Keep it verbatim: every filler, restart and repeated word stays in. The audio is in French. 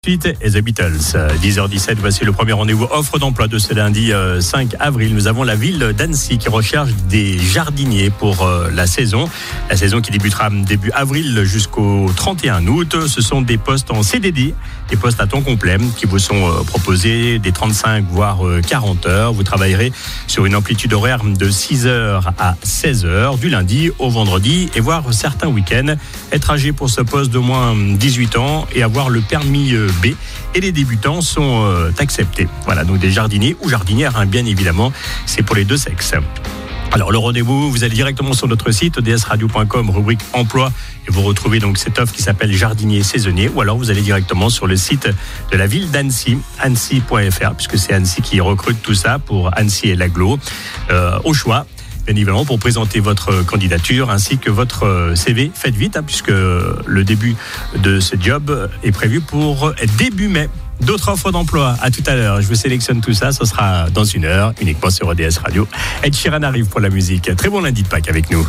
Suite et The Beatles, dix heures dix-sept, voici le premier rendez-vous offre d'emploi de ce lundi cinq avril. Nous avons la ville d'Annecy qui recherche des jardiniers pour la saison. La saison qui débutera début avril jusqu'au trente et un août. Ce sont des postes en C D D, des postes à temps complet qui vous sont proposés des trente-cinq voire quarante heures. Vous travaillerez sur une amplitude horaire de six heures à seize heures du lundi au vendredi et voire certains week-ends. Être âgé pour ce poste d'au moins dix-huit ans et avoir le permis B et les débutants sont euh, acceptés. Voilà, donc des jardiniers ou jardinières, hein, bien évidemment, c'est pour les deux sexes. Alors le rendez-vous, vous allez directement sur notre site o d s radio point com, rubrique emploi, et vous retrouvez donc cette offre qui s'appelle jardinier saisonnier, ou alors vous allez directement sur le site de la ville d'Annecy, annecy point f r, puisque c'est Annecy qui recrute tout ça pour Annecy et l'Aglo, euh, au choix. Bien évidemment, pour présenter votre candidature ainsi que votre C V. Faites vite, hein, puisque le début de ce job est prévu pour début mai. D'autres offres d'emploi, à tout à l'heure. Je vous sélectionne tout ça, ce sera dans une heure, uniquement sur O D S Radio. Ed Sheeran arrive pour la musique. Très bon lundi de Pâques avec nous.